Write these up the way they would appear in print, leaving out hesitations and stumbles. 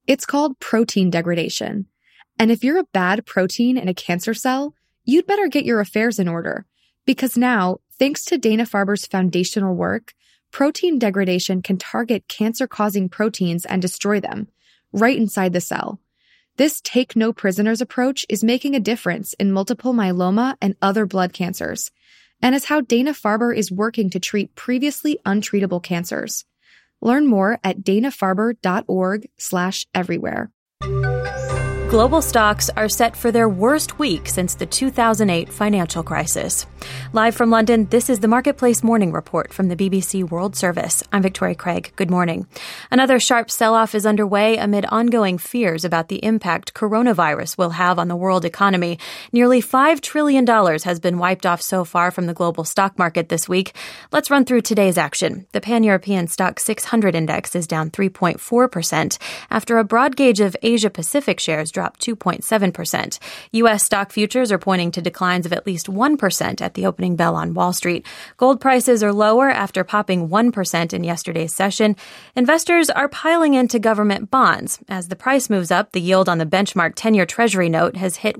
It's called protein degradation. And if you're a bad protein in a cancer cell, you'd better get your affairs in order. Because now, thanks to Dana-Farber's foundational work, protein degradation can target cancer-causing proteins and destroy them, right inside the cell. This take-no-prisoners approach is making a difference in multiple myeloma and other blood cancers, and is how Dana-Farber is working to treat previously untreatable cancers. Learn more at danafarber.org/everywhere. Global stocks are set for their worst week since the 2008 financial crisis. Live from London, this is the Marketplace Morning Report from the BBC World Service. I'm Victoria Craig. Good morning. Another sharp sell-off is underway amid ongoing fears about the impact coronavirus will have on the world economy. Nearly $5 trillion has been wiped off so far from the global stock market this week. Let's run through today's action. The Pan-European Stock 600 index is down 3.4% after a broad gauge of Asia-Pacific shares dropped 2.7%. U.S. stock futures are pointing to declines of at least 1% at the opening bell on Wall Street. Gold prices are lower after popping 1% in yesterday's session. Investors are piling into government bonds. As the price moves up, the yield on the benchmark 10-year Treasury note has hit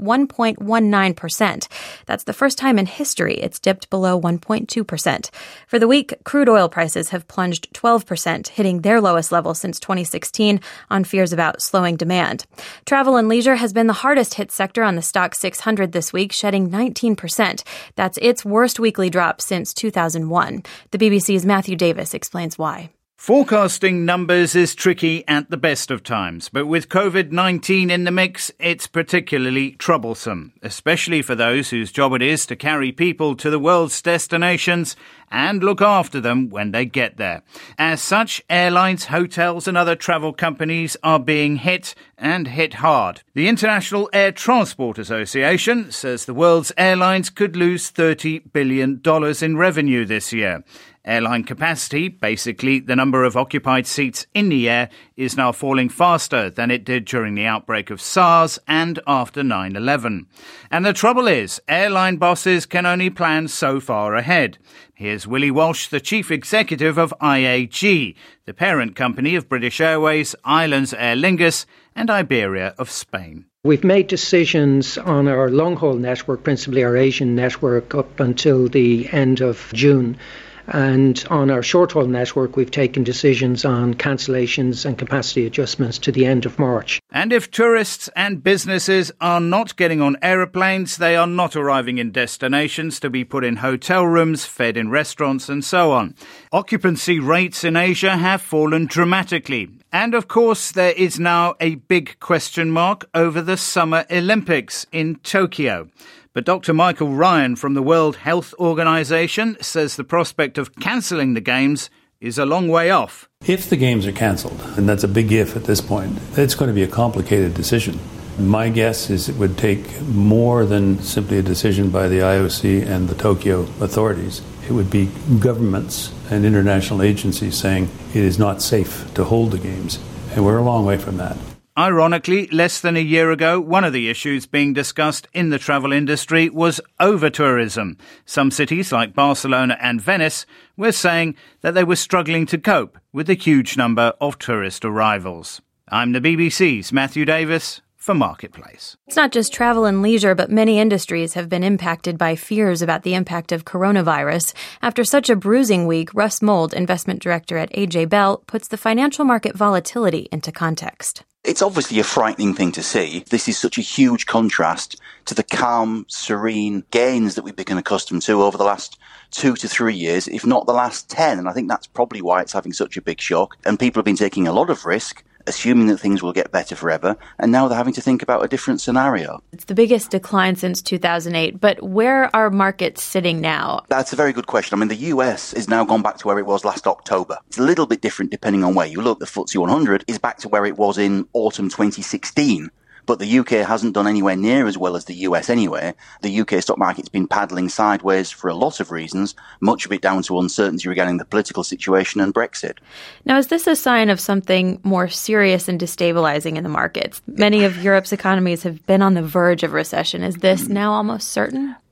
1.19%. That's the first time in history it's dipped below 1.2%. For the week, crude oil prices have plunged 12%, hitting their lowest level since 2016 on fears about slowing demand. Travel and leisure has been the hardest hit sector on the Stock 600 this week, shedding 19%. That's its worst weekly drop since 2001. The BBC's Matthew Davis explains why. Forecasting numbers is tricky at the best of times, but with COVID-19 in the mix, it's particularly troublesome, especially for those whose job it is to carry people to the world's destinations and look after them when they get there. As such, airlines, hotels and other travel companies are being hit, and hit hard. The International Air Transport Association says the world's airlines could lose $30 billion in revenue this year. Airline capacity, basically the number of occupied seats in the air, is now falling faster than it did during the outbreak of SARS and after 9/11. And the trouble is, airline bosses can only plan so far ahead. Here's Willie Walsh, the chief executive of IAG, the parent company of British Airways, Ireland's Aer Lingus and Iberia of Spain. We've made decisions on our long-haul network, principally our Asian network, up until the end of June. And on our short-haul network, we've taken decisions on cancellations and capacity adjustments to the end of March. And if tourists and businesses are not getting on aeroplanes, they are not arriving in destinations to be put in hotel rooms, fed in restaurants and so on. Occupancy rates in Asia have fallen dramatically. And of course, there is now a big question mark over the Summer Olympics in Tokyo. But Dr. Michael Ryan from the World Health Organization says the prospect of cancelling the Games is a long way off. If the Games are cancelled, and that's a big if at this point, it's going to be a complicated decision. My guess is it would take more than simply a decision by the IOC and the Tokyo authorities. It would be governments and international agencies saying it is not safe to hold the Games. And we're a long way from that. Ironically, less than a year ago, one of the issues being discussed in the travel industry was over-tourism. Some cities like Barcelona and Venice were saying that they were struggling to cope with the huge number of tourist arrivals. I'm the BBC's Matthew Davis for Marketplace. It's not just travel and leisure, but many industries have been impacted by fears about the impact of coronavirus. After such a bruising week, Russ Mould, investment director at AJ Bell, puts the financial market volatility into context. It's obviously a frightening thing to see. This is such a huge contrast to the calm, serene gains that we've become accustomed to over the last 2 to 3 years, if not the last 10. And I think that's probably why it's having such a big shock. And people have been taking a lot of risk, assuming that things will get better forever, and now they're having to think about a different scenario. It's the biggest decline since 2008, but where are markets sitting now? That's a very good question. I mean, the US is now gone back to where it was last October. It's a little bit different depending on where you look. The FTSE 100 is back to where it was in autumn 2016. But the UK hasn't done anywhere near as well as the US anyway. The UK stock market's been paddling sideways for a lot of reasons, much of it down to uncertainty regarding the political situation and Brexit. Now, is this a sign of something more serious and destabilizing in the markets? Many of Europe's economies have been on the verge of recession. Is this now almost certain?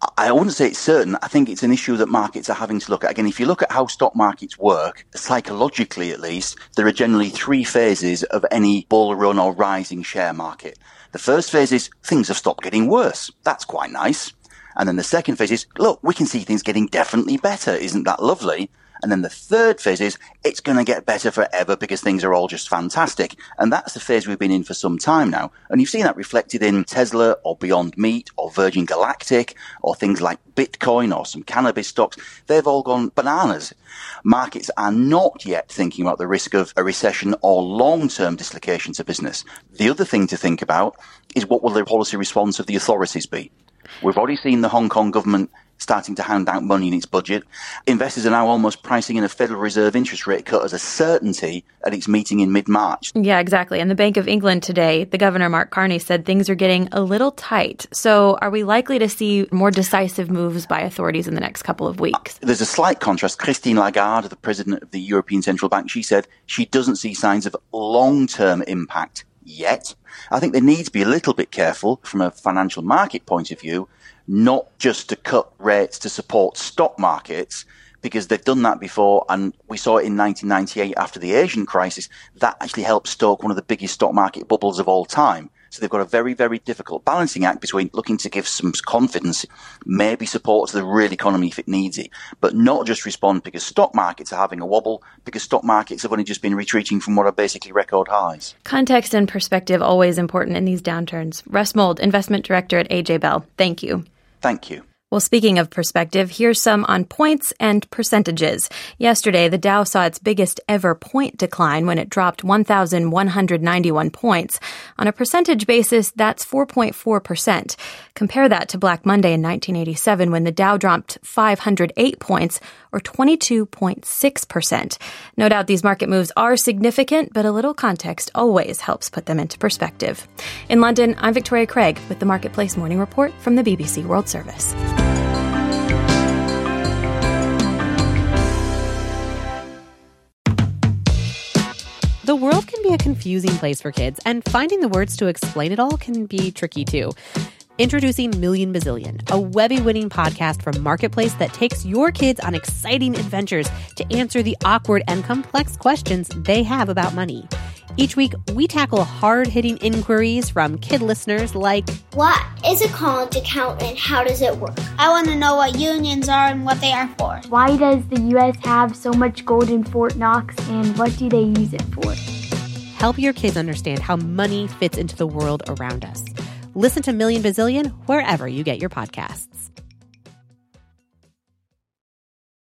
I wouldn't say it's certain. I think it's an issue that markets are having to look at. Again, if you look at how stock markets work, psychologically at least, there are generally 3 phases of any bull run or rising share market. The first phase is things have stopped getting worse. That's quite nice. And then the second phase is, look, we can see things getting definitely better. Isn't that lovely? And then the third phase is, it's going to get better forever because things are all just fantastic. And that's the phase we've been in for some time now. And you've seen that reflected in Tesla or Beyond Meat or Virgin Galactic or things like Bitcoin or some cannabis stocks. They've all gone bananas. Markets are not yet thinking about the risk of a recession or long-term dislocation to business. The other thing to think about is what will the policy response of the authorities be? We've already seen the Hong Kong government starting to hand out money in its budget. Investors are now almost pricing in a Federal Reserve interest rate cut as a certainty at its meeting in mid-March. Yeah, exactly. And the Bank of England today, the Governor, Mark Carney, said things are getting a little tight. So are we likely to see more decisive moves by authorities in the next couple of weeks? There's a slight contrast. Christine Lagarde, the president of the European Central Bank, she said she doesn't see signs of long-term impact yet. I think they need to be a little bit careful from a financial market point of view, not just to cut rates to support stock markets, because they've done that before, and we saw it in 1998 after the Asian crisis. That actually helped stoke one of the biggest stock market bubbles of all time. So they've got a very, very difficult balancing act between looking to give some confidence, maybe support to the real economy if it needs it, but not just respond because stock markets are having a wobble, because stock markets have only just been retreating from what are basically record highs. Context and perspective always important in these downturns. Russ Mould, Investment Director at AJ Bell. Thank you. Thank you. Well, speaking of perspective, here's some on points and percentages. Yesterday, the Dow saw its biggest ever point decline when it dropped 1,191 points. On a percentage basis, that's 4.4%. Compare that to Black Monday in 1987 when the Dow dropped 508 points, or 22.6%. No doubt these market moves are significant, but a little context always helps put them into perspective. In London, I'm Victoria Craig with the Marketplace Morning Report from the BBC World Service. The world can be a confusing place for kids, and finding the words to explain it all can be tricky too. Introducing Million Bazillion, a Webby-winning podcast from Marketplace that takes your kids on exciting adventures to answer the awkward and complex questions they have about money. Each week, we tackle hard-hitting inquiries from kid listeners like, what is a college account and how does it work? I want to know what unions are and what they are for. Why does the U.S. have so much gold in Fort Knox and what do they use it for? Help your kids understand how money fits into the world around us. Listen to Million Bazillion wherever you get your podcasts.